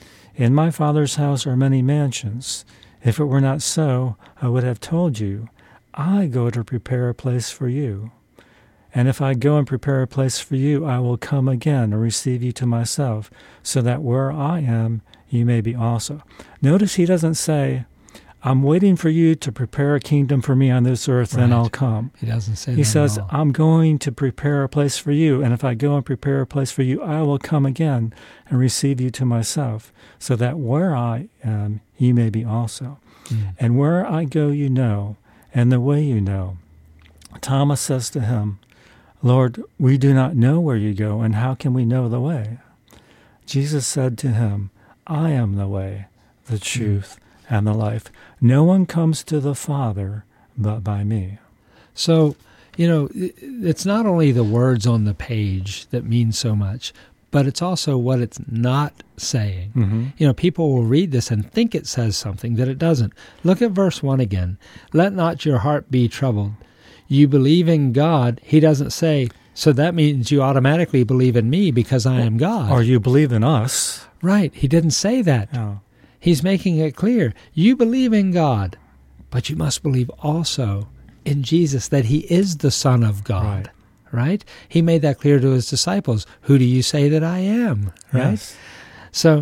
In my Father's house are many mansions. If it were not so, I would have told you, I go to prepare a place for you. And if I go and prepare a place for you, I will come again and receive you to myself, so that where I am, you may be also." Notice He doesn't say, "I'm waiting for you to prepare a kingdom for me on this earth, then I'll come."
He doesn't say that.
He says,
at all.
"I'm going to prepare a place for you, and if I go and prepare a place for you, I will come again and receive you to myself, so that where I am, you may be also. And where I go, you know, and the way you know." Thomas says to Him, "Lord, we do not know where you go, and how can we know the way?" Jesus said to him, "I am the way, the truth, and the life. No one comes to the Father but by me."
So, you know, it's not only the words on the page that mean so much, but it's also what it's not saying. You know, people will read this and think it says something that it doesn't. Look at verse 1 again. "Let not your heart be troubled. You believe in God." He doesn't say, so that means you automatically believe in me because I am God.
Or you believe in us.
Right. He didn't say that.
No.
He's making it clear. You believe in God, but you must believe also in Jesus, that He is the Son of God. Right? He made that clear to His disciples. Who do you say that I am? Right?
Yes.
So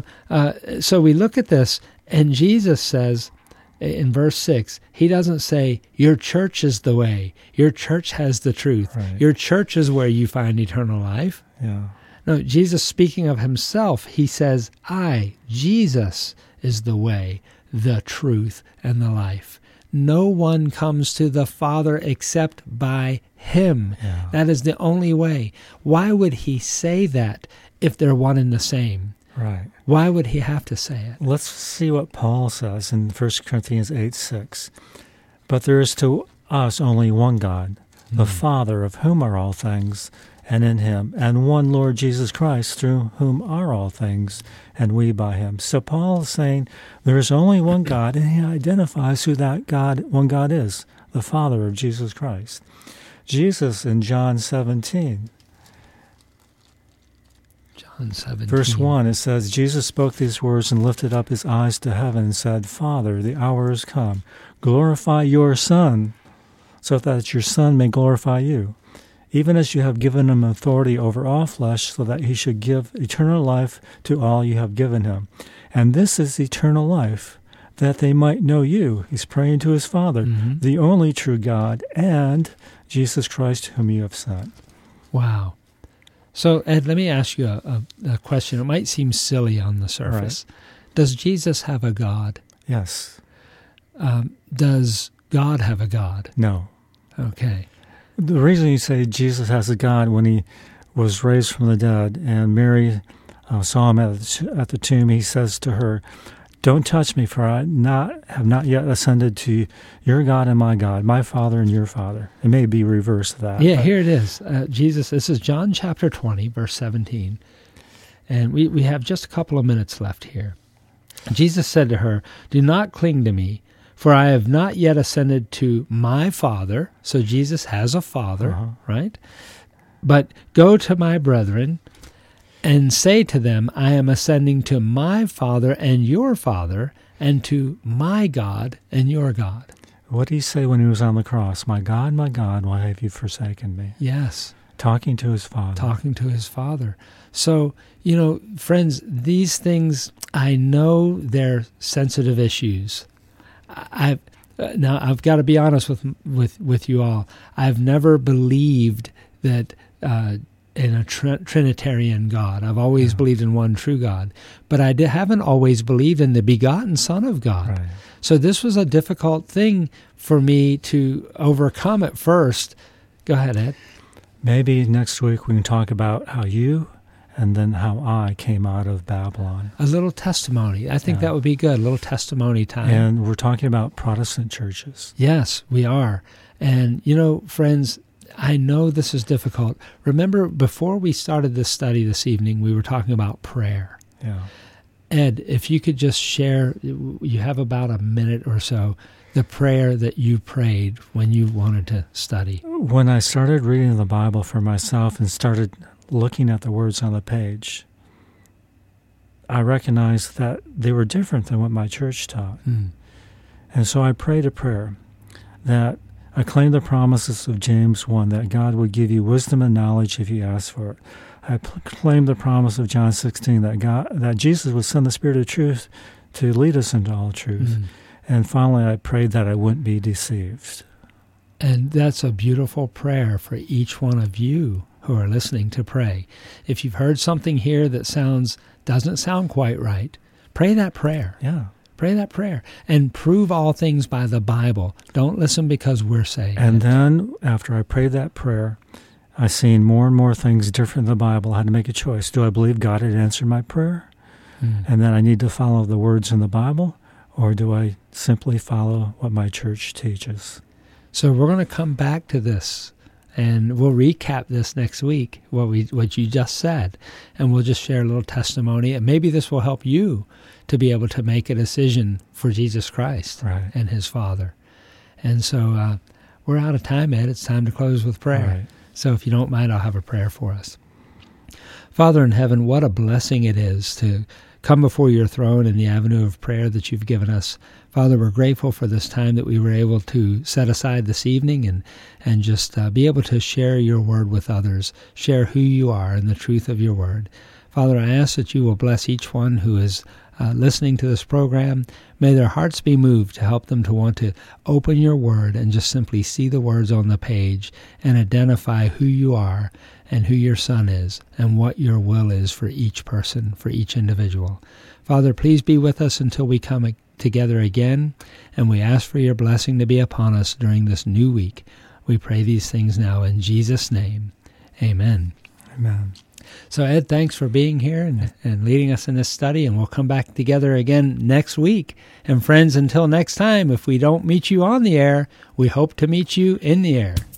we look at this, and Jesus says in verse 6, He doesn't say, your church is the way. Your church has the truth.
Right.
Your church is where you find eternal life.
Yeah.
No, Jesus, speaking of Himself, He says, I, Jesus, is the way, the truth, and the life. No one comes to the Father except by Him.
Yeah.
That is the only way. Why would He say that if they're one and the same?
Right.
Why would He have to say it?
Let's see what Paul says in 1 Corinthians 8:6. "But there is to us only one God, the Father, of whom are all things, and in Him, and one Lord Jesus Christ, through whom are all things, and we by Him." So Paul is saying there is only one God, and he identifies who that one God is, the Father of Jesus Christ. Jesus in John 17,
John 17.
verse 1, it says, "Jesus spoke these words and lifted up His eyes to heaven and said, Father, the hour is come. Glorify your Son, so that your Son may glorify you. Even as you have given Him authority over all flesh, so that He should give eternal life to all you have given Him. And this is eternal life, that they might know you." He's praying to His Father, "the only true God, and Jesus Christ whom you have sent."
Wow. So, Ed, let me ask you a question. It might seem silly on the surface. Right. Does Jesus have a God?
Yes.
Does God have a God?
No.
Okay.
The reason you say Jesus has a God, when He was raised from the dead and Mary saw Him at the tomb, He says to her, "Don't touch me, for I have not yet ascended to your God and my God, my Father and your Father." It may be reverse of that.
Yeah, here it is. Jesus, this is John chapter 20, verse 17. And we have just a couple of minutes left here. Jesus said to her, "Do not cling to me, for I have not yet ascended to my Father." So Jesus has a Father, right? "But go to my brethren and say to them, I am ascending to my Father and your Father, and to my God and your God."
What did He say when He was on the cross? My God, why have you forsaken me?"
Yes.
Talking to his Father.
Talking to his Father. So, friends, these things, I know they're sensitive issues. Now, I've got to be honest with you all. I've never believed that in a Trinitarian God. I've always believed in one true God. But I haven't always believed in the begotten Son of God.
Right.
So this was a difficult thing for me to overcome at first. Go ahead, Ed.
Maybe next week we can talk about how you and then how I came out of Babylon.
A little testimony. I think that would be good, a little testimony time.
And we're talking about Protestant churches.
Yes, we are. And, friends, I know this is difficult. Remember, before we started this study this evening, we were talking about prayer.
Yeah.
Ed, if you could just share, you have about a minute or so, the prayer that you prayed when you wanted to study.
When I started reading the Bible for myself and started looking at the words on the page, I recognized that they were different than what my church taught. And so I prayed a prayer that I claimed the promises of James 1, that God would give you wisdom and knowledge if you ask for it. I claimed the promise of John 16, that Jesus would send the Spirit of truth to lead us into all truth. And finally, I prayed that I wouldn't be deceived.
And that's a beautiful prayer for each one of you who are listening to pray. If you've heard something here that doesn't sound quite right, pray that prayer.
Yeah.
Pray that prayer. And prove all things by the Bible. Don't listen because we're saying
And then, after I prayed that prayer, I seen more and more things different in the Bible. I had to make a choice. Do I believe God had answered my prayer? And then I need to follow the words in the Bible? Or do I simply follow what my church teaches?
So we're going to come back to this, and we'll recap this next week, what you just said, and we'll just share a little testimony, and maybe this will help you to be able to make a decision for Jesus Christ and his Father. And so we're out of time, Ed. It's time to close with prayer.
Right.
So if you don't mind, I'll have a prayer for us. Father in heaven, what a blessing it is to come before your throne in the avenue of prayer that you've given us. Father, we're grateful for this time that we were able to set aside this evening and just be able to share your word with others, share who you are and the truth of your word. Father, I ask that you will bless each one who is listening to this program. May their hearts be moved to help them to want to open your word and just simply see the words on the page and identify who you are and who your Son is and what your will is for each person, for each individual. Father, please be with us until we come together again, and we ask for your blessing to be upon us during this new week. We pray these things now in Jesus' name. Amen.
Amen.
So, Ed, thanks for being here and leading us in this study, and we'll come back together again next week. And friends, until next time, if we don't meet you on the air, we hope to meet you in the air.